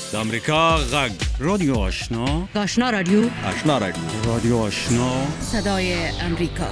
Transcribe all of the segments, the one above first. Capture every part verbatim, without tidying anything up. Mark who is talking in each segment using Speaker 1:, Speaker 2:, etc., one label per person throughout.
Speaker 1: د امریکا غږ رادیو آشنا
Speaker 2: آشنا رادیو
Speaker 1: آشنا رادیو رادیو آشنا
Speaker 2: صدای امریکا.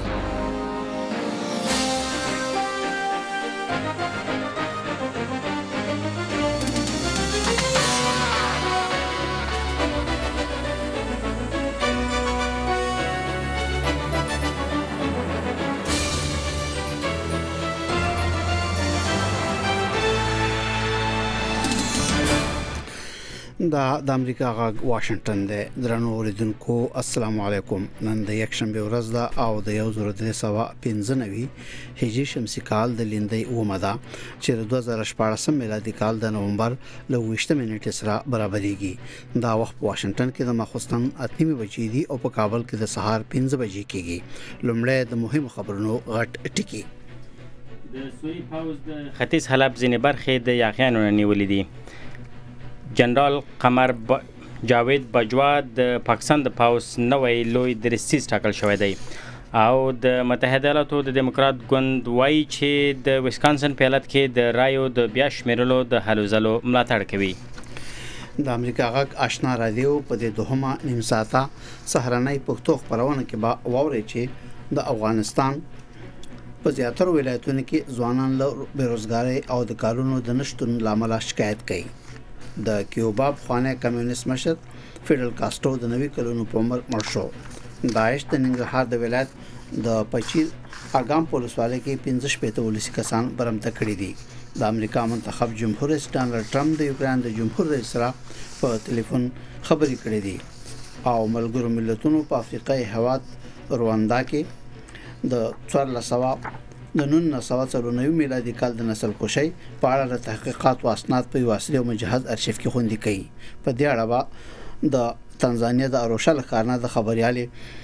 Speaker 3: دا د امریکا غږ واشنگټن دی. درنو اوریدونکو السلام علیکم. نن د یک شنبه ورځ ده او د یو زر درې سوه پنځه نوي هجری شمسي کال د لیندۍ اومه ده چې د دوه زره شپاړس میلادي کال د نومبر ل ویشتمه نیټه سره برابرېږي. دا وخت واشنگټن کې د مخصوصن اتنیمه بجې دي او په کابل کې د سهار پنځه بجې کېږي. لومړی د مهم خبرونو غټ ټکی.
Speaker 4: د سوری پاوز د ختیځ حلب ځینې برخې د یاغیانو نیولې دي. جنرال قمر ب... جاوید بجوا د پاکستان د پاوس نوی لوی درستیز ټاکل شوی دی او د متحده ایالاتو د دیموکرات ګوند وایي چې د ویسکانسن په ایالت کې د رایو د بیا شمیرلو د هلو ځلو ملاتړ کوي.
Speaker 3: د امریکا غږ آشنا رادیو په د دوهمه نیم ساعته سهارنۍ پښتو خبرونه کې با ووري چې د افغانستان په زیاتره ولایتونو کې ځوانان له بیروزګاری او د کارونو د نشټون لامل شکایت کوي. د کیوبا خانه کمیونست مشر فیدل کاسترو د نوي کلونو په عمر مړ شو. داعش د ننګرهار د ولایت د پچیر اګام پولیسوالۍ کې پنځه شپېته ولسی کسان برمته کړي دي. د امریکا منتخب جمهور رئیس ډانلډ ټرمپ د یوکرين د جمهور رئیس سره په ټلیفون خبرې کړې دي او ملګرو ملتونو په افریقای هواد رواندا کې د څوارلس سوه د نولس سوه څلور میلادي کال د نسل کشي په اړه د تحقیقات او اسناد په واسطه او مجهز ارشیف کې خوندي کړي. په دې اړه د تنزانیا د اروشا لخرنه د خبريالي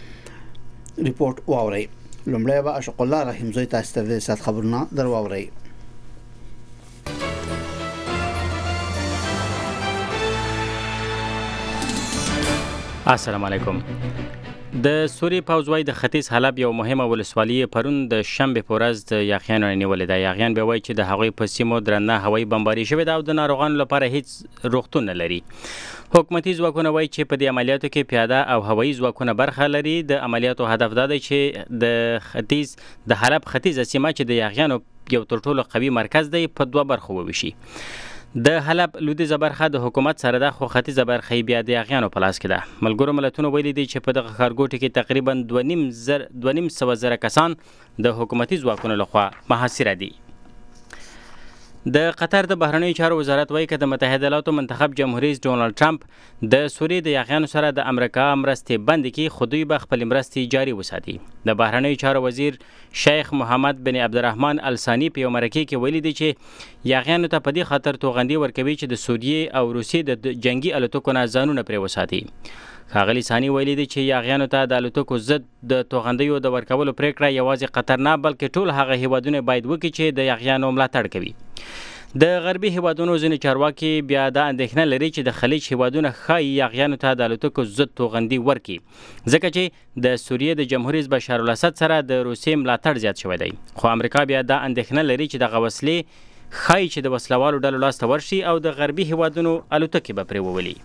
Speaker 3: ریپورت واوري. لومړی به اشق الله رحیم زوی تاسو ته د سات خبرونه درواوري.
Speaker 4: السلام علیکم. د سوری پاوزوای د ختیځ حلب یو مهمه ولسوالي پرون د شنبه په ورځ د یاغیانو نیولې ده. یاغیان به وایي چې د هغوی په سیمو درنه هوایي بمباري شوې ده او د ناروغانو لپاره هیڅ روغتون نه لري. حکومتي ځواکونه وایي چې په دې عملیاتو کې پیاده او هوایي ځواکونه برخه لري. د عملیاتو هدف دا دی چې د ختیځ د حلب ختیځه سیمه چې د یاغیانو یو تر ټولو قوي مرکز دی په دوه برخو وویشي. د حلب لویدیځه برخه د حکومت سره ده خو ختیځه برخه بیا د یاغیانو په لاس کې ده. ملګرو ملتونو ویلي دي چې په دغه ښارګوټي کې تقریبا دوه نیم زر دوه نیم سوه زره کسان د حکومتي ځواکونو لخوا محاصره دي. د قطر د بهرنیو چارو وزارت وایي چې د متحده ایالاتو منتخب جمهور رئیس ډونالد ټرمپ د سوریې د یاغیانو سره د امریکا مرستې بند کړي خو دوی به خپل مرستې جاري وساتي. د بهرنیو چارو وزیر شیخ محمد بن عبدالرحمن الثانی په یو مرکه کې ویلي دي چې یاغیانو ته په دې خاطر توغندي ورکوي چې د سوریې او روسیې د جنگي الوتکو نه ځانونه پرې وساتي. ښاغلي ثانی ویلي دي چې یاغیانو ته د الوتکو ضد د توغندیو د ورکولو پریکړه یوازې قطر نه بلکې ټول هغه هیوادونه باید وکړي چې د یاغیانو ملاتړ کوي. د غربي هیوادونو ځینې چارواکي بیا دا اندېښنه لري چې د خلیج هیوادونه ښایي یاغیانو ته د الوتکو ضد توغندي ورکړي ځکه چې د سوریې د جمهور رئیس بشار الاسد سره د روسیې ملاتړ زیات شوی دی. خو امریکا بیا دا اندېښنه لري چې دغه وسلې ښایي چې د وسلوالو ډلو لاسته ورشي او د غربي هیوادونو الوتکې به پرې وولي.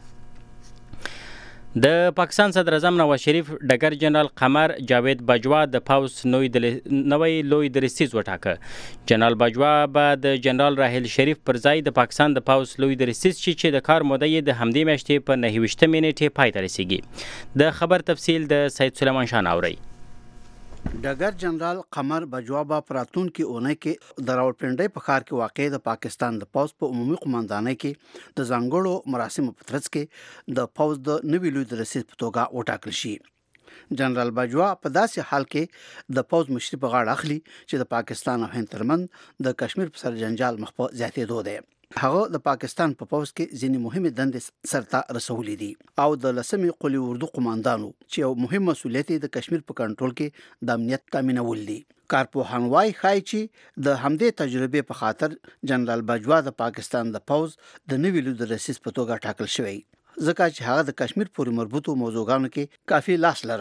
Speaker 4: د پاکستان صدر اعظم نواز شریف ډګر جنرال قمر جاوید بجوا د پاوس نوی لوی درستیز وټاکه. جنرال بجوا به د جنرال راحیل شریف پر ځای د پاکستان د پاوس لوی درستیز شي چې د کار موده یې د همدې میاشتې په نهه ویشتمې نیټې پای ته رسیږي. د خبر تفصیل د سید سلیمان شاه اوري.
Speaker 3: ډګر جنرال قمر بجوا با پراتون کې اونۍ کې د راولپنډۍ په ښار کې واقع د پاکستان د پوز په عمومي قوماندانۍ کې د ځانګړو مراسمو په ترڅ کې د پوز د نوي لوی درستیز په توګه وټاکل شي. جنرال بجوا په داسې حال کې د پوز مشري په غاړه اخلي چې د پاکستان او هند ترمن د کشمیر په سر جنجال مخ په زیاتېدو دی. هغه د پاکستان په پوز کې ځینې مهمه دندې سرته رسولې دي او د لسمې قلی اردو قوماندانو چې یو مهم مسولیت د کشمیر په کنټرول کې د امنیت تامینول دي. کارپوهان وايي خای چې د همدې تجربې په خاطر جنرال بجوا د پاکستان د پوز د نوي لوی درستیز په توګه ټاکل شوی ځکه چې هغه د کشمیر پورې مربوطو موضوعاتو کې کافي لاس لري.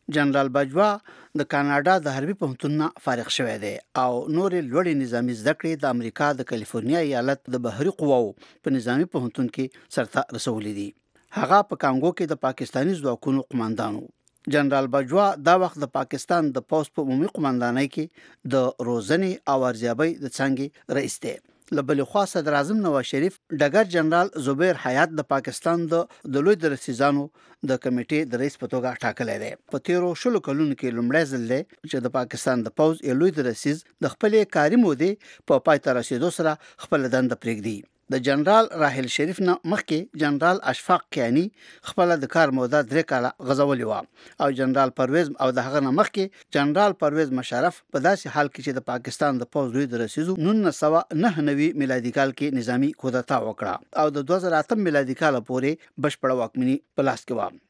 Speaker 3: جنرال باجوا د کاناډا د حربي پوهنتون فارغ شوی دی او نور لوړې نظامی زده کړې د امریکا د کالیفورنیا ایالت د بحري قواو په نظامی پوهنتون کې سرته رسولې دي. هغه په کانګو کې د پاکستاني ځواکونو قوماندانو. جنرال باجوا دا وخت د پاکستان د پوځ په عمومي قوماندانۍ کې د روزنې او ارزیابۍ د څنګه رئیس دی. لبل خوا صدر اعظم نواز شریف ډګر جنرال زبیر حیات د پاکستان د د لوی درسیزانو د کمیټې د رئیس په توګه ټاکلی دی. په تیرو شلو کلونو کې لومړی ځل دی چې د پاکستان د پوځ یو لوی درسیز د خپلې کاري مودې په پای ته رسیدو سره خپل دنده پرېږدي. د جنرال راحل شریف نه مخکې جنرال اشفاق کیانی خپل د کار موده درې کاله غزولې و او جنرال پرویز او د هغه نه مخکې جنرال پرویز مشرف په داسې حال کې چې د پاکستان د پوځ لوی درسیزو نولس سوه نهه نوي میلادي کال کې نظامی کودتا وکړه او د دوه زره اتم میلادي کال پورې بشپړه واکمني په لاس کې و.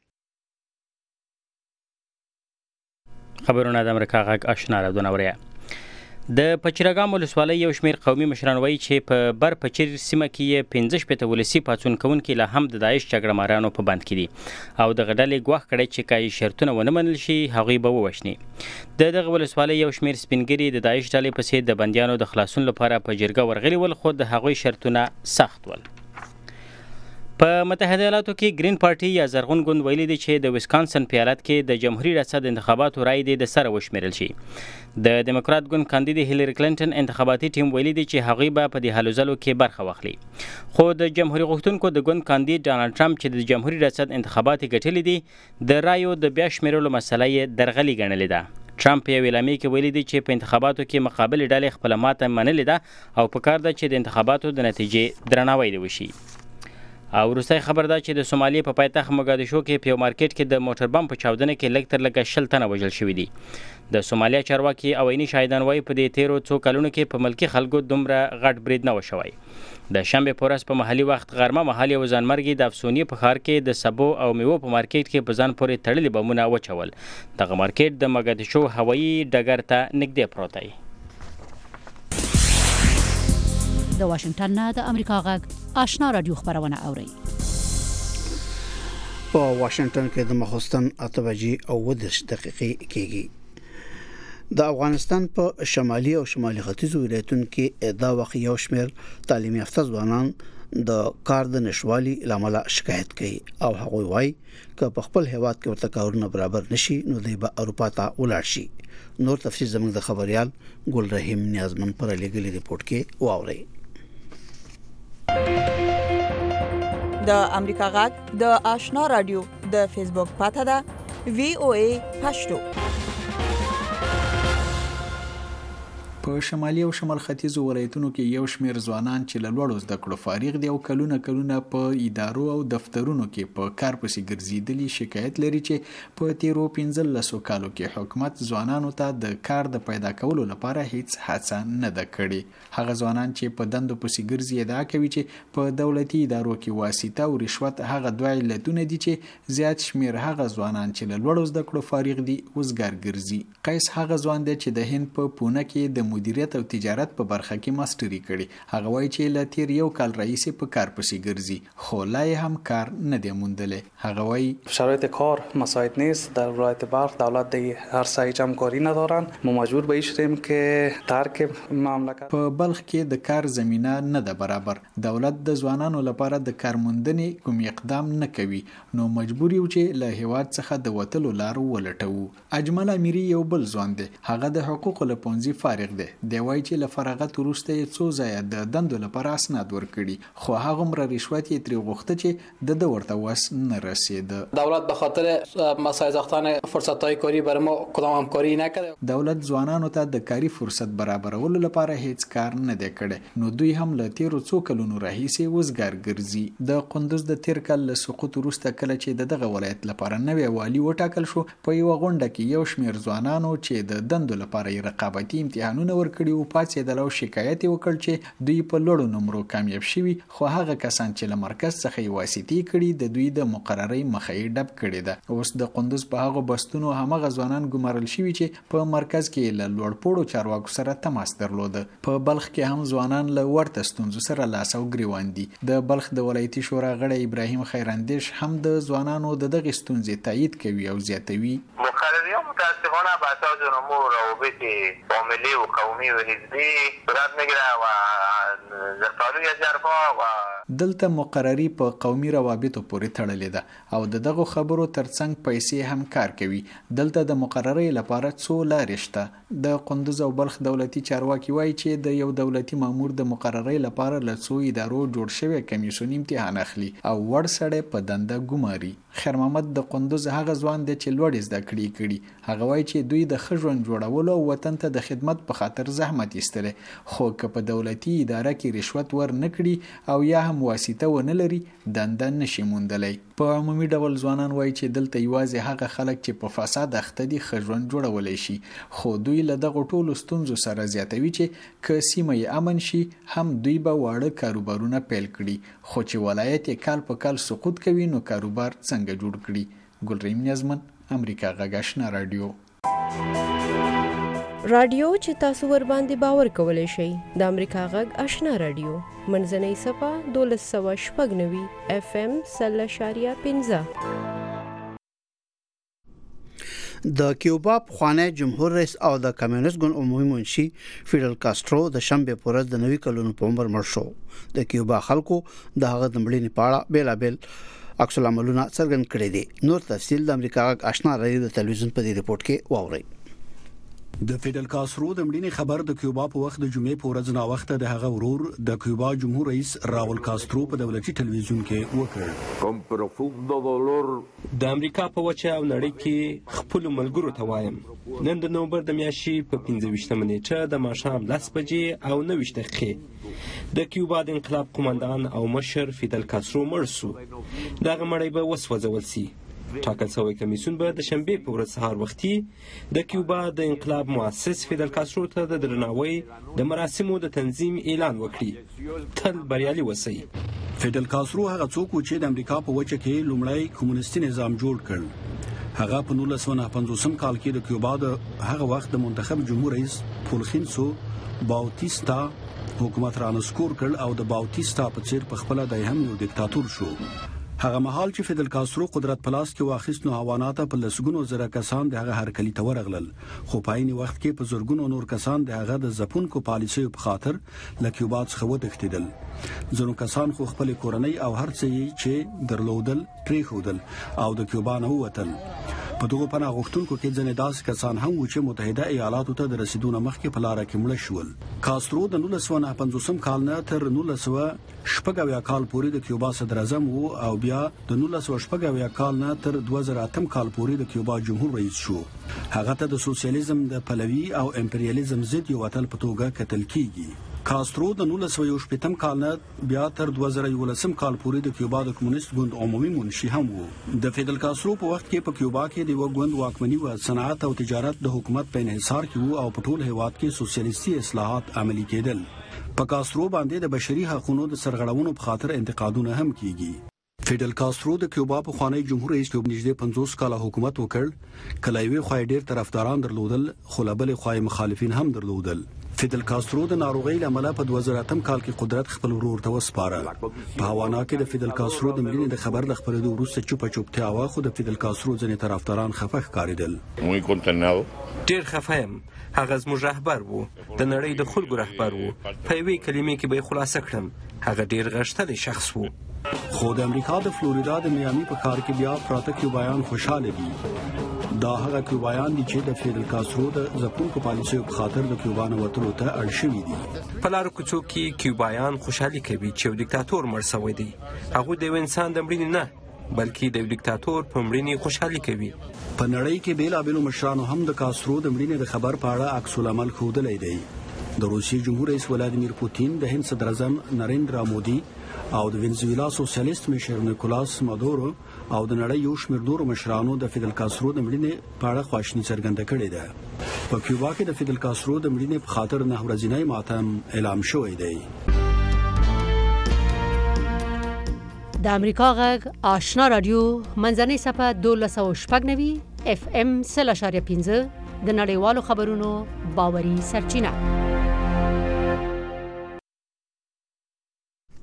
Speaker 4: خبرونه د امریکا غږ آشنا راډیو اوري. د پچرګام ولسوالۍ یو شمېر قومي مشران وایي چې په بر پچیر سیمه کې یې پنځه شپېته ولسي پاڅون کوونکي لا هم د داعش جګړه مارانو په بند کې دي او د غډلې ګواښ کړی چې کای شرطونه ونه منل شي هغوی به ووښني. د دغه ولسوالۍ یو شمېر سپینګري د داعش ډلې پسې د بندیانو د خلاصون لپاره په جرګه ورغلي ول خو د هغوی شرطونه سخت ول. په متحده ایالاتو کې گرین پارټي یا زرغون ګوند ویلي دی چې د ویسکانسن په ایالت کې د جمهوریت ریاست انتخاباتو رای دی د سره وشمیرل شي. د ډیموکرات ګوند کاندید هیلری کلینټن انتخاباتي ټیم ویلي دی چې هغوی به په دې هلو ځلو کې برخه واخلي. خو د جمهوریت غوښتونکو د ګوند کاندید ډانلډ ټرمپ چې د جمهوریت ریاست انتخابات ګټلې دي د رایو د بیا شمیرلو مسله یې درغلي ګڼلې ده. ټرمپ یو اعلامیه کې ویلي دی چې په انتخاباتو کې مقابل ډلې خپله ماته منلې ده او په کار ده چې د انتخاباتو د نتیجې درناوی وشي. او وروستی خبر ده چې د سومالیې په پایتخت موګادیشو کې په یو مارکیټ کې د موټر بم په چاودنه کې لږ تر لږه شل تنه وژل شوي دي. د سومالیا چارواکي او عیني شاهدان وایي په دې تیرو څو کلونو کې په ملکي خلکو دومره غټ برید نه و شوی. د شنبې په ورځ په محلي وخت غرمه مهال یو ځانمرګي د افسوني په ښار کې د سبو او میوو په مارکیټ کې په ځان پورې تړلي بمونه وچول. دغه مارکیټ د موګادیشو هوایي ډګر ته نږدې پروت دی.
Speaker 2: د واشنگټن نه د امریکا غږ آشنا رادیو خبرونه اوري.
Speaker 3: په واشنگټن کې د مخستن اته بجې او ودرش دقیقې کېږي. د افغانستان په شمالي او شمالي ختیځو ولایتونو کې دا وخت یو شمېر تعلیمي یافته ځوانان د کار د نشوالي لامل شکایت کوي او هغه وایي چې په خپل هیواد کې ورته کارونه برابر نشي نو دوی به اروپا ته ولاړ شي. نور تفصیل زموږ د خبريال ګل رحیم نیازمن پر لګلې ریپورت کې واوري.
Speaker 5: د امریکا غږ د آشنا رادیو د فیسبوک پاته ده وی او ای پښتو.
Speaker 6: په شمالي او شمال ختیځو ولایتونو کې یو شمېر ځوانان چې له لوړو زده کړو فارغ دي او کلونه کلونه په ادارو او دفترونو کې په کار پسې ګرځېدلي شکایت لري چې په تیرو پنځلسو کالو کې حکومت ځوانانو ته د کار د پیدا کولو لپاره هیڅ هڅه نه ده کړې. هغه ځوانان چې په دندو پسې ګرځي ادعا کوي چې په دولتي ادارو کې واسطه او رشوت هغه دوه علتونه دي چې زیات شمېر هغه ځوانان چې له لوړو زده کړو فارغ دي وزګار ګرځي. قیس هغه ځوان دی چې د هند په پونه کې د مدیریت او تجارت په برخه کې ماستری کړي. هغه وایي چې له تیر یو کال رئیس په کار پسې ګرځي خو لا هم کار نه دی موندلی. هغه وایي
Speaker 7: شرایط کار مساعد نیست. در ولایت بلخ دولت دی هر سایه همکاری ندارن. ما مجبور به شدیم که ترک مملکت.
Speaker 6: په بلخ کې د کار زمینه نه ده برابر. دولت د ځوانانو لپاره د کار موندنې کوم اقدام نه کوي نو مجبور یو چې له هیواد څخه د وتلو لار ولټوو. اجمل امیری یو بل ځوان دی. هغه د حقوقو له پونځي فارغ دی. دی وایي چې له فراغت وروسته یې څو ځایه د دندو لپاره اسناد ورکړي خو هغومره رشوت یې ترې غوښته چې د ده ورته وس نه رسېده.
Speaker 8: دولت به خاطر مساعد ساختن فرصت‌های کاری برای ما کدام همکاری نکرده.
Speaker 6: دولت ځوانانو ته د کاري فرصت برابرولو لپاره هیڅ کار نه دی کړی نو دوی هم له تیرو څو کلونو راهیسې وزګار ګرځي. د قندوز د تیر کال له سقوط وروسته کله چې د دغه ولایت لپاره نوی والي وټاکل شو په یوه غونډه کې یو شمېر ځوانانو چې د دندو لپاره یې رقابتي امتحانونه ورکړي او پاتېدل او شکایت وکړ چې دوی په لوړو نمرو کامیاب شوي خو هغه کسان چې له مرکز څخه یې واسطې کړي د دوی د مقررۍ مخه یې ډب کړې ده. اوس د قندوز په هغو بستونو همغه ځوانان ګمارل شوي چې په مرکز کې له لوړپوړو چارواکو سره تماس درلوده. په بلخ کې هم ځوانان له ورته ستونزو سره لاس او ګریوان دي. د بلخ د ولایتي شورا غړی ابراهیم خیراندیش هم د ځوانانو د دغې ستونزې تایید کوي او زیاتوي
Speaker 9: مقررات متاسفانه بحث‌های امور روابط عاملی و قومی و حزبی صورت میگیره و زرتالوی جرفا و
Speaker 6: دلته مقرری په قومي روابطو پورې تړلې ده او د دغه خبرو ترڅنګ پیسې هم کار کوي. دلته د مقررۍ لپاره څو لارې شته. د قندوز او بلخ دولتي چارواکي وایي چې د یو دولتي مامور د مقررۍ لپاره له څو ادارو جوړ شوی کمیسیون امتحان اخلي او وړ سړی په دنده ګماري. خیر محمد د قندوز هغه ځوان دی چې لوړ زده کړې کړي. هغه وایي چې دوی د ښه ژوند جوړولو او وطن ته د خدمت په خاطر زحمت ایستلی، خو که په دولتي اداره کې رشوت ور نه کړي او یا هم واسطه ونه لري دنده نشي موندلی. په عمومي ډول ځوانان وایي چې دلته یوازې هغه خلک چې په فساد اخته دي ښه ژوند جوړولی شي، خو دوی له دغو ټولو ستونزو سره زیاتوي چې که سیمه یې امن شي هم دوی به واړه کاروبارونه پیل کړي، خو چې ولایت یې کال په کال سقوط کوي نو کاروبار څنګه جوړ کړي. ګلریم نیازمن، امریکا غږ آشنا رادیو.
Speaker 10: رادیو چې تاسو ور باندې باور کولای شئ د امریکا غږ آشنا رادیو منځنۍ صفه دولس سوه شپږ نوي اف ام سل اشاریه پنځه.
Speaker 3: د کیوبا پخوانی جمهور رئیس او د کمیونست ګوند عمومي منشي فیډل کاسترو د شنبه په ورځ د نوي کلونو په عمر مړ شو. د کیوبا خلکو د هغه د مړینې په اړه بیلابل عکس العملونه څرګند کړي دي. نور تفصیل د امریکا غږ آشنا رادیو د تلویزیون په دې ریپورت کې واورئ.
Speaker 11: د فیډل کاسترو د مړینې خبر د کیوبا په وخت د جمعې په ورځ نا وخت د هغه ورور د کیوبا جمهور رئیس راول کاسترو په دولتي ټلویزیون کې وکړ.
Speaker 12: د امریکا په وچه او نړۍ کې خپل ملګرو ته وایم نن د نومبر د میاشتې په پنځه ویشتمه نیټه د ماښام لس بجې او نهه ویشت دقیقې د کیوبا د انقلاب قومندان او مشر فیډل کاسترو مړ شو. دغه مړی به وسوځول شي. ټاکل شوی کمیسیون به د شنبې په ورځ سهار وختي د کیوبا د انقلاب مؤسس فیډل کاسترو ته د درناوي د مراسمو د تنظیم اعلان وکړي. تل بریالي اوسئ.
Speaker 11: فیډل کاسترو هغه څوک و چې د امریکا په وچه کې لومړی کمونیستي نظام جوړ کړ. هغه په نولس سوه نهه پنځوسم کال کې د کیوبا د هغه وخت د منتخب جمهور رئیس فولخینسو باوتیستا حکومت رانسکور کړ او د باوتیستا په څیر په خپل د هم یو دیکتاتور شو. هغه مهال چې فیډل کاسترو قدرت پلاس کې واخیست نو حیوانات په لسګونو زره کسان د هغه هرکلی ته ورغلل، خو په عین وخت کې په زورګونو نور کسان د هغه د ځپونکو پالیسیو په خاطر له کیوبا څخه وتښتېدل. ځینو کسان خو خپل کورنۍ او هر څه چې درلودل پریښودل او د کیوبا نه ووتل. په دغه پناه غوښتونکو کې ځینې داسې کسان هم و چې متحده ایالاتو ته د رسیدو نه مخکې په لاره کې مړه شول. کاسترو د نولس سوه نهه پنځوسم کال نه تر نولس سوه شپږ اویا کال پورې د کیوبا صدر اعظم و او بیا د نولس سوه شپږ اویا کال نه تر دوه زره اتم کال پورې د کیوبا جمهور رئیس شو. هغه ته د سوسیالیزم د پلوي او امپریالیزم ضد یو اتل په توګه کتل کیږي. کاسترو د نولس سوه یو شپېتم کال نه بیا تر دوه زره یولسم کال پورې د کیوبا د کمونیست ګوند عمومي منشي هم و. د فیډل کاسترو په وخت کې په کیوبا کې د یو ګوند واکمني و صنعت او تجارت د حکومت په انحصار کې و او په ټول هیواد کې سوسیالیستي اصلاحات عملي کېدل. په کاسترو باندې د بشري حقوقو د سرغړونو په خاطر انتقادونه هم کیږي. فیډل کاسترو د کیوبا په خوانی جمهور رئیس کې نږدې پنځوس کاله حکومت وکړ. کله یې خوای ډیر طرفداران درلودل خو لبل خوای مخالفین هم درلودل. فیډل کاسترو د ناروغۍ لامل په دوه زره اتم کال کې قدرت خپل ورور ته وسپاره. په هاوانا کې د فیډل کاسترو د مړینې د خبر د خبرېدو وروسته چوپه چوپتیا و، خو د فیډل کاسترو ځینې طرفداران خفه ښکارېدل.
Speaker 12: ډیر خفه یم. هغه زموږ رهبر و، د نړۍ د خلکو رهبر و. په یوې کلمې کې به یې خلاصه کړم، هغه ډیر غښتلی شخص و.
Speaker 11: خو د امریکا د فلوریدا د میامي په ښار کې بیا پراته کیوبایان خوشاله دي. دا هغه کیوبایان دي چې د فیډل کاسترو د ځپونکو پالیسیو په خاطر د کیوبا نه وتلو ته اړ شوي دي.
Speaker 12: په لارو کوڅو کې کیوبایان خوشحالي کوي چې یو دیکتاتور مړ شوی دی. هغوی د یو انسان د مړینې نه بلکې د یو دیکتاتور په مړینې خوشحالي کوي.
Speaker 11: په نړۍ کې بیلابیلو مشرانو هم د کاسترو د مړینې د خبر په اړه عکس العمل ښودلی دی. د روسیې جمهور رئیس ولادیمیر پوتین، د هند صدر اعظم نریندرا مودي او د وینزویلا سوسیالیست مشر نیکولاس مادورو او د نړۍ یو شمېر نورو مشرانو د فیډل کاسترو د مړینې په اړه خواشیني څرګنده کړې ده. په کیوبا کې د فیډل کاسترو د مړینې په خاطر نه ورځنی ماتم اعلان شوی دی.
Speaker 2: د امریکا غږ آشنا رادیو منځنۍ صفه دولس سوه شپږ نوي اف ام سل اشاریه پنځه د نړیوالو خبرونو باوري سرچینه.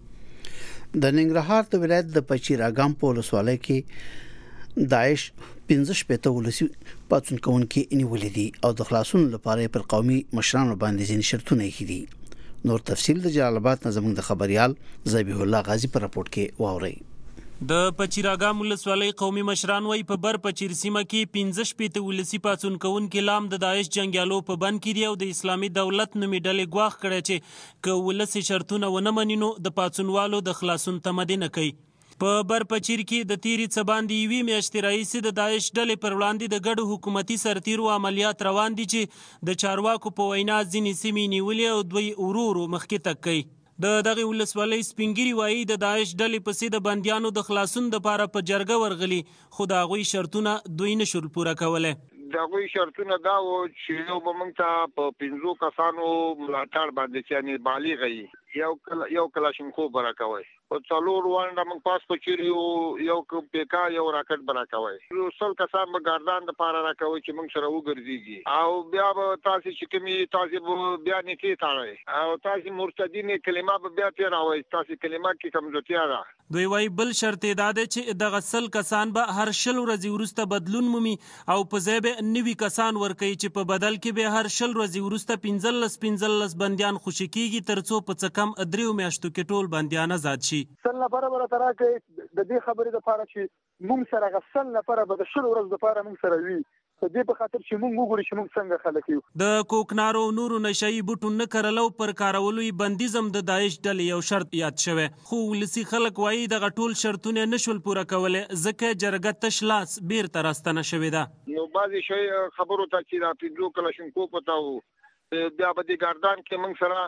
Speaker 3: د ننګرهار د ولایت د پچیر اګام په ولسوالۍ کې داعش پنځه شپېته ولسی پاتون کوونکي نیولې دي او د خلاصون لپاره پر قومي مشرانو باندې ځینې شرطونه یې دي. نور تفصیل د جلال آباد نظم د خبريال ذبیح الله غازی پر راپورټ کې واوري.
Speaker 13: د پچیراګام ولسوالۍ قومي مشران وای په بر پچیر سیمه کې پنځه شپېته ولسی پاتون کوونکي لام د داعش جنگیالو په بند کې دی او د اسلامي دولت نومي ډلې ګواښ کړی چې که ولسی شرطونه ونه مني نو د پاتونوالو د خلاصون تمدي نه کوي. په بر پچیر کې د تیری څباندې یوې میاشتې راهیسې د داعش ډلې پر وړاندې د ګډو حکومتي سرتیرو عملیات روان دي چې د چارواکو په وینا ځینې سیمې نیولې او دوی ورو ورو مخکې تګ کوي. د دغه ولسوالۍ سپینګیري وایي د داعش ډلې پسې د بندیانو د خلاصون دپاره په جرګه ورغلي خو د هغوی شرطونه دوی نشول پوره کولی.
Speaker 14: د هغوی شرطونه دا و چې یو به موږ ته په پنځو کسانو ملاتړ باندې چې یعنې بالغ یې یو یو کلاشینکوف به راکوئ، په څلور وانډه موږ پاس پچیر یو یو پیکا یو راکټ به راکوئ، یو سل کسان به ګاردان دپاره راکوئ چې موږ سره وګرځېږي، او بیا به تاسې چې کومې تاسې به بیا نیټې تاړئ او تاسې مرتدین کلمه به بیا تېروئ، تاسې کلمه کې کمزورتیا ده.
Speaker 13: دوی وایي بل شرط یې دا دی چې دغه سل کسان به هر شل ورځې وروسته بدلون مومي او په ځای به نوي کسان ورکوي چې په بدل کې به هر شل ورځې وروسته پنځلس پنځلس بندیان خوشي کېږي تر څو په څه کم دریو میاشتو کې ټول بندیان آزاد شي.
Speaker 15: سل نفره به راته راکړئ د دې خبرې دپاره چې موږ سره هغه سل نفره به د شل ورځو دپاره موږ سره وي، په دې په خاطر چې موږ وګورو چې موږ څنګه خلک یو.
Speaker 13: د کوکنارو نورو نشهیي بوټو نه کرلو پر کارولو یې بندیزم د داعش ډلې یو شرط یاد شوی، خو ولسي خلک وایي دغه ټول شرطونه نشول پوره کولی ځکه جرګه تش لاس بیرته راستنه شوې ده.
Speaker 14: نو بعضې شی خبرو ته چې دا پنځو کلاشینکوف ته و بیا به دې ګاردان کې موږ سره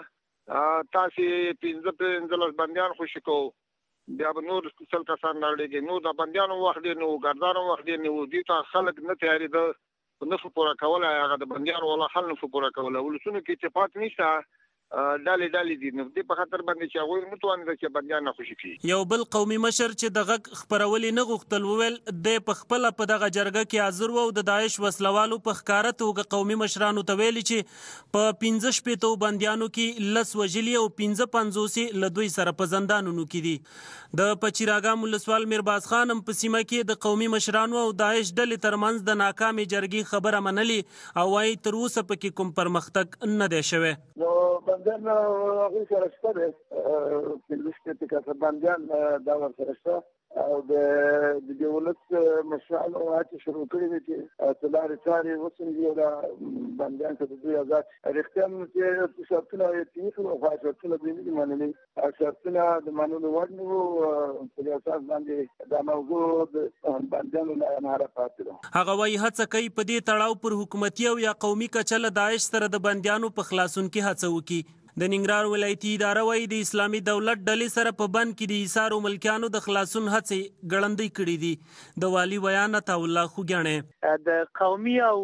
Speaker 14: تاسې پنځه پنځلس بندیان خوشي کوو، بیا به نور سل کسان راړېږي، نو د بندیانو وخت ډېر نه و، ګاردانو وخت ډېر نه و، دې ته خلک نه تیارېده، نشو پوره کولی هغه د بندیانو والا حل نشو پوره کولی. ولسونو کې اتفاق نشته، ډالې ډالې دي، نو دې په خاطر باندې چې هغوی نه توانېده چې بندیان نه خوشي کړي.
Speaker 13: یو بل قومي مشر چې د غږ خپرولې نه غوښتل وویل دی په خپله په دغه جرګه کې حاضر و او د داعش وسلوالو په ښکاره توګه قومي مشرانو ته ویلي چې په پنځه شپېتو بندیانو کې لس وژلي او پنځه پنځوس یې له دوی سره په زندانونو کې دي. د پچیراګام ولسوال میرباز خان هم په سیمه کې د قومي مشرانو او داعش ډلې ترمنځ د ناکامې جرګې خبره منلې او وایي تر اوسه پکې کوم پرمختګ نه دی شوی.
Speaker 15: بندیان هغوی سره شته دی، پنځه شپېته کسه بندیان دا ورسره شته او د دې ولس مشرانو هڅې شروع کړې دي چې څه لارې چارې وسنجي او دا بندیان که د دوی آزاد رښتیا هم چې شرطونه یې ټینګ کړل خو شرطونه دوی نه دي منلي، شرطونه د منلو وړ نه وو، په دې اساس باندې دا موضوع د بندیانو ناره پاتې ده.
Speaker 13: هغه وایي هڅه کوي په دې تړاو پر حکومتي او یا قومي کچه له داعش سره د بندیانو په خلاصون کې هڅه وکړي. د ننګرهار ولایتي اداره وایي د اسلامي دولت ډلې سره په بند کې د ایثارو ملکیانو د خلاصون هڅې ګړندۍ کړي دي. د والي ویان عطاالله خوږیاڼی
Speaker 16: د قومي او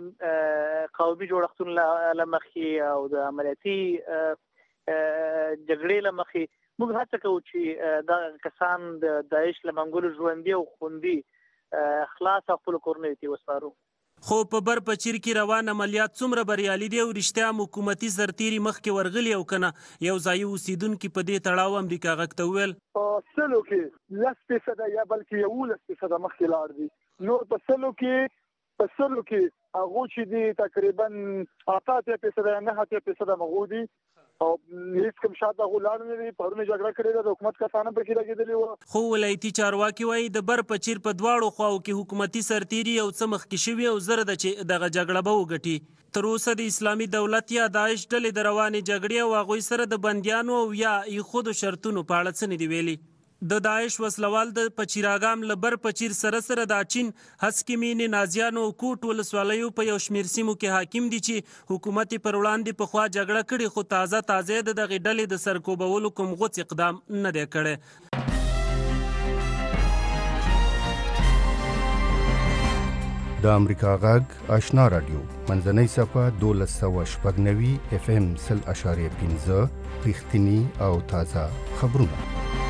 Speaker 16: قومي جوړښتونو له مخې او د عملیاتي جګړې له مخې موږ هڅه کوو چې دغه کسان د داعش له منګولو ژوندي او خوندي خلاص او خپلو کورنیو ته وسپارو.
Speaker 13: خو په بر پچیر کې روان عملیات څومره بریالي دي او رښتیا حکومتي سرتیري مخکې ورغلي او کنه یو ځایي اوسیدونکي په دې تړاو امریکا غږ ته وویل
Speaker 15: په سلو کې لس فیصده یا بلکې یولس فیصده مخکې لاړ دي، نور په سلو کې په سلو کې هغوی چې دي تقریبا اته اتیا فیصده یا نه اتیا فیصده مغو دي او هیڅ کوم شاته غولاړ نه دي، پرونه جګړه کړې ده د حکومت کسانو پکې لګېدلي وو.
Speaker 13: خو ولایتي چارواکي وایي د بر پچیر په دواړو خواو کې حکومتي سرتیري او څه مخکې شوي او زر ده چې دغه جګړه به وګټي. تر اوسه د اسلامي دولت یا داعش ډلې د روانې جګړې او هغوی سره د بندیانو او یا ایښودو شرطونو په اړه څه نه دي ویلي. د داعش وسلوال د پچیراګام له بر پچیر سره سره د چین هسکې مینې نازیانو او کوټ ولسوالیو په یو شمېر سیمو کې حاکم دي چې حکومت یې پر وړاندې پخوا جګړه کړې خو تازه تازه د دغې ډلې د سرکوبولو کوم غوڅ اقدام نه دی کړی.
Speaker 17: د امریکا غږ آشنا رادیو منځنۍ صفحه دولس سوه شپږ نوي اف ام سل اشاریه پنځه رښتیني او تازه خبرونه.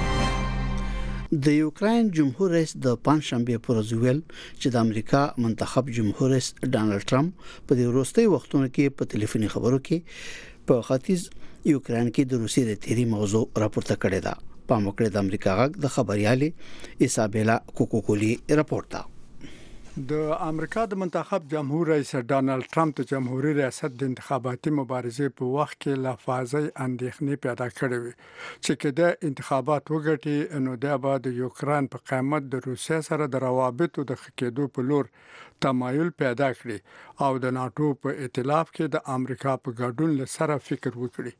Speaker 3: د یوکراین جمهور رئیس د پنځشنبه پر ورځ ویل چې د امریکا منتخب جمهور رئیس ډانلډ ټرمپ په دې وروستي وختونو کې په ټلیفوني خبرو کې په ختیځ یوکراین کې د روسیې د تیری موضوع راپورته کړې ده. په موکړه د امریکا غږ د خبريالي ایسابیلا کوکوکولی راپورټه
Speaker 18: د امریکا د منتخب جمهور رئیس ډانلډ ټرمپ د جمهوریت ریاست د انتخاباتي مبارزې په وخت کې لافازي اندېښنې پیدا کړې وي چې کله انتخابات وګټي نو د آباد یوکران په قیمت د روسیې سره د روابطو د خکېدو په لور تمایل پیدا کړي او د ناتو په ائتلاف کې د امریکا په ګډون لسره فکر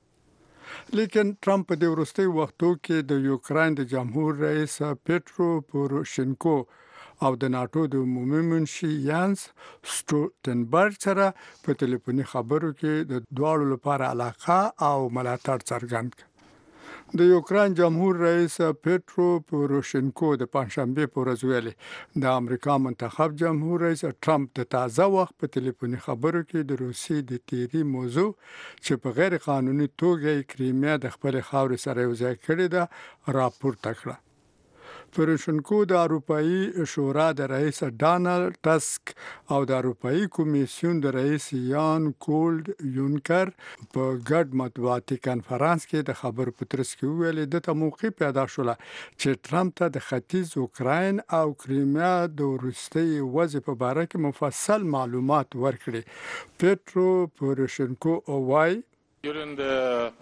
Speaker 18: وکړي لیکن ټرمپ د وروستي وختو کې د یوکران د جمهور رئیس پیټرو پوروشینکو او د ناتو د عمومي منشي یانس سټولټنبرګ سره په ټلیفوني خبرو کې د دواړو لپاره علاقه او ملاتړ څرګند کړ د یوکران جمهور رئیس پیټرو پوروشینکو د پنځشنبه په ورځ ویلي د امریکا منتخب جمهور رئیس ټرمپ د تازه وخت په ټلیفوني خبرو کې د روسي د تیری موضوع چې په غیر قانوني توګه کریمیا د خپل خاورې سره یو ځای کړی دا راپورته کړ پوروشینکو د اروپאי شورا د رئیس ډانلډ ټسک او د اروپאי کمیسیون د رئیس یان کولډ یونکر په ګډ مطبوعاتي کانفرنس کې د خبرو په ترڅ کې ویل د ته موقع پیدا شول چې ټرمپ ته د ختیځ اوکراین او کریمیا د وروستي وضع په اړه کې مفصل معلومات ورکړي پیټرو پوروشینکو وايي
Speaker 19: During the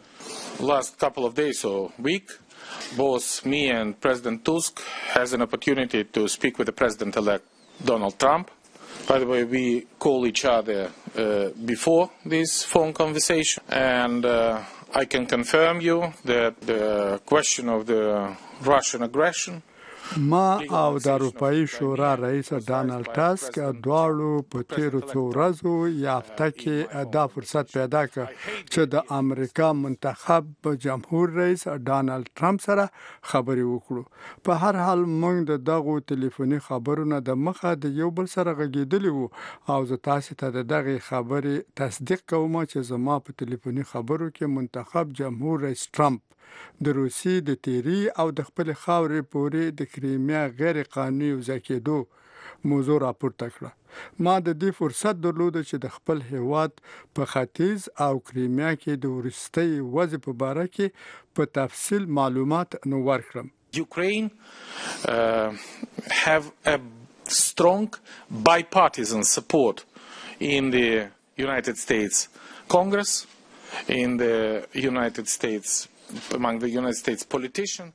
Speaker 19: last couple of days or week, both me and President Tusk has an opportunity to speak with the President-elect Donald Trump. By the way, we call each other uh, before this phone conversation, and uh, I can confirm you that the question of the Russian aggression
Speaker 18: ما او د اروپאי شورا رئیس ډانلډ ټاسک دواړو په تیرو څو ورځو یافته کې دا فرصت پیدا کړ چې د امریکا منتخب جمهور رئیس ډانلډ ټرمپ سره خبرې وکړو په هر حال موږ د دغه ټلیفوني خبرونو د مخه د یو بل سره غږیدلی وو او زه تاسو ته دغه خبرې تصدیق کوم چې زما په ټلیفوني خبرو کې منتخب جمهور رئیس ټرمپ د روسي د تیری او د خپل خاورې پورې د کریمیا غیر قانوني وزکېدو موضوع راپورته کړه ما د دې فرصت درلود چې د خپل هیواد په ختیځ او کریمیا کې د وروستي وضع په اړه کې په تفصیل معلومات نو ورکړم
Speaker 19: Ukraine uh, have a strong bipartisan support in the United States Congress, in the United States among the United States politicians.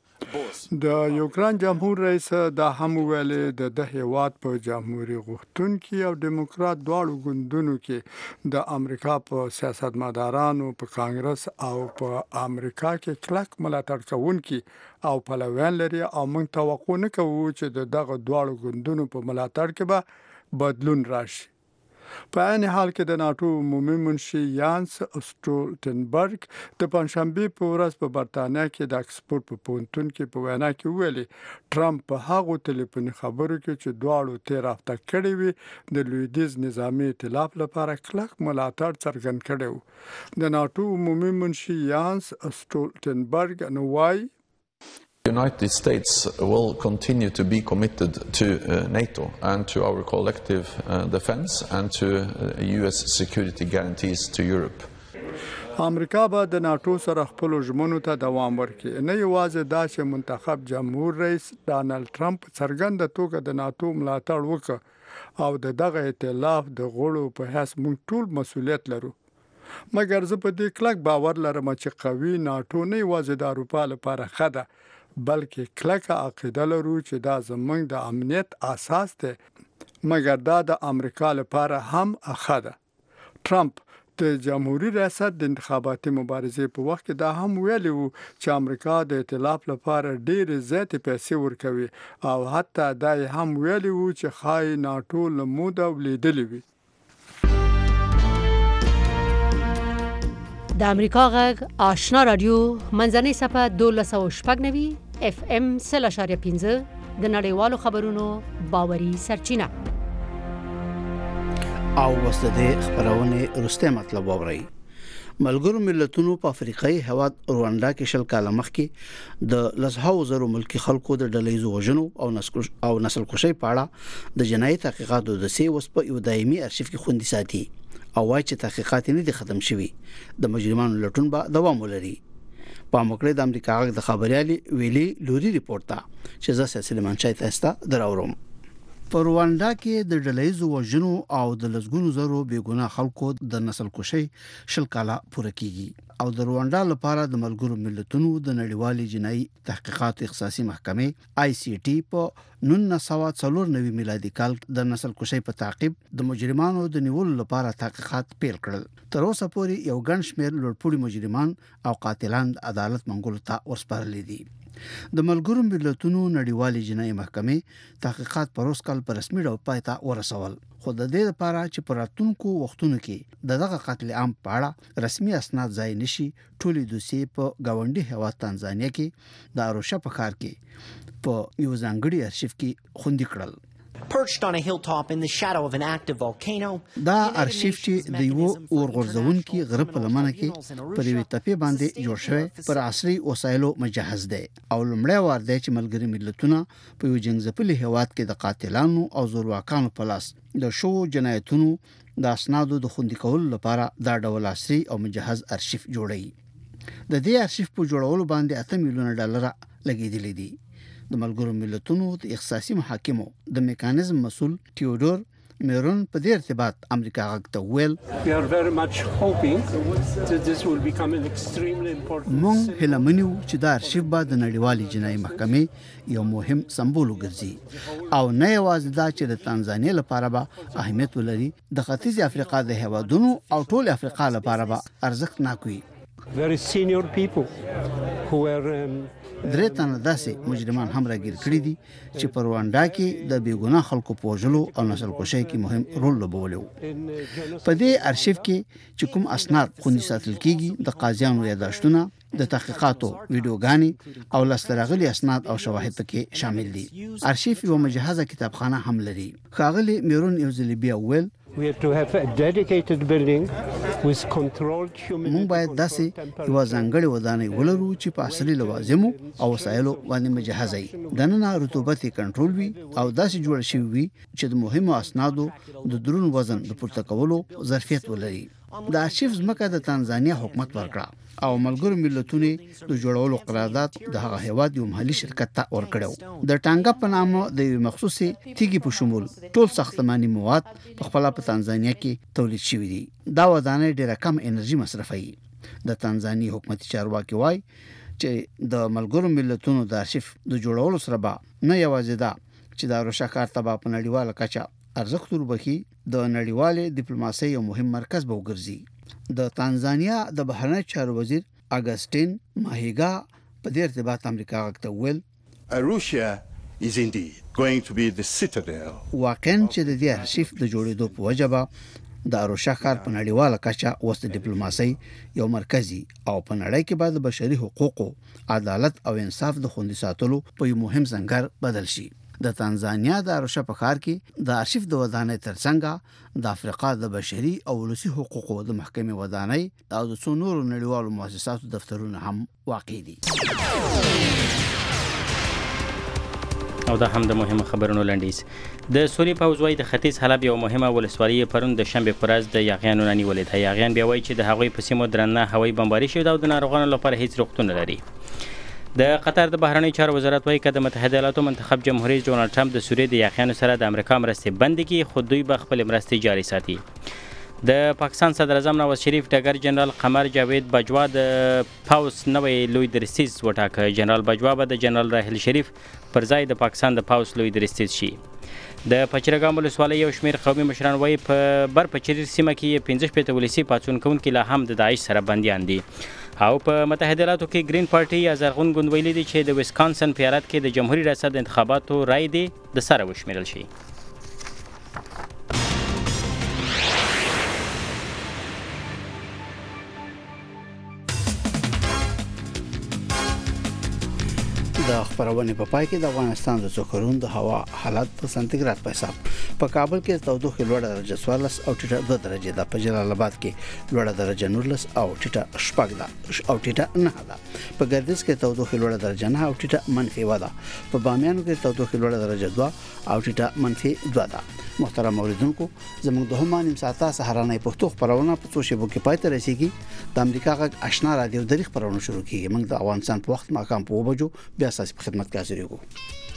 Speaker 18: د یوکران جمهور رئیس د هم ویل د د هیواد په جمهوریت غوښتونکو او دیموکرات دواړو ګوندونو کې د امریکا په سیاستمدارانو په کانګرس او په امریکا کې کلک ملاتړ کوونکي او پلویان لري او موږ توقع نه کوو چې د دغه دواړو ګوندونو په ملاتړ کې به بدلون راشي په عین حال کې د ناتو عمومي منشي یانس سټولټنبرګ د پنځشنبه په ورځ په برتانیا کې د اکسفورد په پونتون کې په وینا کې ویلي ټرمپ په هغه ټلیفوني خبرو کې چې دواړو تیر هفته کړی وي د لویدیز نظامی ائتلاف لپاره کلک ملاتړ څرګند کړی و د ناتو عمومي منشي یانس سټولټنبرګ نو وايي
Speaker 20: The United States will continue to be committed to uh, NATO and to our collective uh, defense and to uh, U S security guarantees to Europe.
Speaker 18: امریکا به د ناتو سره خپل ژمنو ته دوام ورکړي نه یوازې دا چې منتخب جمهور رئیس ډانلډ ټرمپ څرګنده توګه د ناتو ملاتړ وکړ او د دغه ائتلاف د غړو په حیث موږ ټول مسؤلیت لرو مګر زه په دې کلک باور لرم چې قوي ناتو نه یوازې د اروپا لپاره خده بلکې کلکه عقیده لرو چې دا زموږ د امنیت اساس دی مګر دا د امریکا لپاره هم اخه ده ټرمپ د جمهوریت ریاست د انتخاباتي مبارزې په وخت کې دا هم ویلي وو چې امریکا د ائتلاف لپاره ډېر زیات پیسې ورکوي او حتی دا هم ویلي وو چې خای ناتو له موده ولیدلی وي
Speaker 2: د امریکا غږ آشنا رادیو منځنۍ صفه دولس او شپږ نوي اف ام سل اشاریه پنځه د نړیوالو خبرونو باوري سرچینه
Speaker 3: او وسده خبرونه رسته مطلب ووري ملګرو ملتونو په افریقای هواد رواندا کې شل کاله مخکې د لزهاو زرو ملکی خلکو د ډلې زوجنو او نسل او نسل کشي پاړه د جنایي تحقیقاتو د سی وس په یو دایمي ارشیف کې خوندي ساتي او وايي چې تحقیقات نه دي ختم شوي د مجرمانو لټون به دوام ولري په مکړه د امریکا د خبريالي ویلي لوري ریپورت ته چې زه سلمان شای تاسو ته دراوړم په رواندا کې د ډلهیزو وژنو او د لسګونو زرو بیګناه خلکو د نسل کشي شل کاله پوره کیږي او د رواندا لپاره د ملګرو ملتونو د نړیوالې جنایي تحقیقات اختصاصي محکمې آی سی ټي په نولس سوه څلور نوي میلادي کال د نسل کشي په تعقیب د مجرمانو د نیولو لپاره تحقیقات پیل کړل. تر اوسه پورې یو ګڼ شمېر لوړپوړي مجرمان او قاتلان د عدالت منګولو ته ورسپارلي دي. د ملګرو ملتونو نړیوالې جنایي محکمې تحقیقات په روس کال په رسمي ډول پای ته ورسول، خو د دې لپاره چې په راتلونکو وختونو کې د دغه قتل عام په اړه رسمي اسناد ځای نشي، ټولې دوسیې په گاونډي هیواد تنزانیا کې د اروشا په ښار کې په یو ځانګړي ارشیف کې خوندي کړل.
Speaker 21: Perched on a hilltop in the shadow of an active volcano.
Speaker 3: دا ارشیف چې د یو اورغورځونکي غره په لمنه کې پر یوې تپې باندې جوړ شوی پر عصري وسایلو مجهز دی او لومړی وار دی چې ملګري ملتونه په یو جنګځپلي هیواد کې د قاتلانو او زورواکانو په لاس د شو جنایتونو د اسنادو د خوندي کولو لپاره دا ډول عصري او مجهز ارشیف جوړوي. د دې ارشیف په جوړولو باندې اته میلیونه ډالر لګیدلي دي. د ملګرو ملتونو د اختصاصي محاکمو د میکانیزم مسؤل تیودور میرون په دې ارتباط امریکا غږ ته ویل مونږ هیله منو چې دا ارشیف به د نړیوالې جنایي محکمې یو مهم سمبول وګرځي او نه یوازې دا چې د تنزانیا لپاره به اهمیت ولري، د ختیځ افریقا د هیوادونو او ټول افریقا لپاره به ارزښتناک وي.
Speaker 22: Very senior people who were um,
Speaker 3: درې تنه داسې مجرمان هم راګیر کړي دي چې په رواندا کې د بیګناه خلکو په وژلو او نسل کشۍ کې مهم رول لوبولی و. په دې ارشیف کې چې کوم اسناد خوندي ساتل کیږي د قاضیانو یاداشتونه، د تحقیقاتو ویډیوګانې او لاسته اسناد او شواهد پکې شامل دي. ارشیف یو مجهزه کتابخانه هم لري. ښاغلي میرون یو ځل بیا ویل
Speaker 22: We have to have a dedicated building with controlled humidity.
Speaker 3: مونږ باید داسې یو ځانګړی ودانۍ ولرو چې په عصري لوازمو او وسایلو باندې مجهز وي، دننه رطوبت کنټرول وي او داسې جوړ شوی وي چې د مهمو اسنادو د درون وزن د پورته کولو ظرفیت ولري. د ارشیف ځمکه د تنزانیا حکومت ورکړه او ملګرو ملتونو د جوړولو قرارداد د هغه هیواد یو محلي شرکت ته ورکړو. د ټانګا په نامه د یو مخصوصي تیږي په شمول ټول ساختماني مواد په خپل په تنزانیا کې تولید شوی دي. دا ودانۍ ډېره کم انرژي مصرفوي. د تنزانیا حکومتي چارواکي وایي چې د ملګرو ملتونو د ارشیف د جوړولو سره به نه یوازې دا چې د اروشا ښار ته په نړیواله کچه ارزښت وربخي، د نړیوالې ډیپلوماسۍ یو مهم مرکز به وګرځي. د تنزانیا د بهرنی چارو وزیر اګسټین ماهیګا په دې ارتباط امریکا غږ ته ویل
Speaker 23: Arusha is indeed going to be the citadel.
Speaker 3: واقعاً چې د دې ارشیف د جوړېدو په وجه به د اروشا ښار په نړیواله کچه اوس د ډیپلوماسۍ یو مرکزي او په نړۍ کې به د بشري حقوقو، عدالت او انصاف د خوندي ساتلو په یو مهم ځنګر بدل شي. د تنزانیا د اروشا په ښار کې د ارشیف د ودانۍ ترڅنګ د افریقا د بشري او ولسي حقوقو د محکمې ودانۍ او د څو نورو نړیوالو مؤسساتو دفترونه هم واقع دي.
Speaker 4: او دا هم د مهمه خبرونو لنډیز. د سوریې پوځ د ختیځ حلب یو مهمه ولسوالي پرون د شنبه په ورځ د یاغیانو رانیولې ده. یاغیان بیا وایي چې د هغوی په سیمو درنه هوایي بمباري شوې ده او د ناروغانو لپاره هیڅ روغتون نه لري. د قطر د بهرنی چارو وزارت وايي چې د متحده ایالاتو منتخب جمهور رئیس ډونالد ټرمپ د سوریې د یاغیانو سره د امریکا مرستې بندي کړي، خو دوی به خپل مرستې جاري ساتي. د پاکستان صدر اعظم نواز شریف ډګر جنرال قمر جاوید باجوا د پاوس نوی لوی درستیز وټاکه. جنرال باجوا به د جنرال راحل شریف پر ځای د پاکستان د پاوس لوی درستیز شي. د پچرګام ولسوالۍ یو شمېر قومي مشران وایي په بر پچیر سیمه کې پنځه شپېته ولسي پاڅون کوونکي لا هم د داعش سره بندیان دي. او په متحده ایالاتو کې گرین پارټي یا زرغون ګوند ویلي دي چې د ویسکانسن په ایالت کې د جمهوریت ریاست د انتخاباتو رای دی د سره وشمیرل شي.
Speaker 3: د خبرونه په پای کې د افغانستان د څوکرون د هوا حالت په سانتیګراد په حساب په کابل کې تودوخه لوړه درجه څوارلس او ټیټه دوه درجه ده، په جلال آباد کې لوړه درجه نورلس او ټیټه شپږ ده او ټیټه نه ده، په ګردیز کې تودوخه لوړه درجه نه او ټیټه منفي و ده، په بامیانو کې تودوخه لوړه درجه دوه او ټیټه منفي دوه ده. محترم اوریدونکو، زموږ د همه نیم ساعته سهارنۍ پښتو خبرونه په څو شیبو کې پای ته رسیږي. د امریکا غږ آشنا رادیو د خبرونو شروع کیږي. موږ د افغانستان په وخت ماقام په وبجو بیا تاسو په خدمت کې حاضر یو.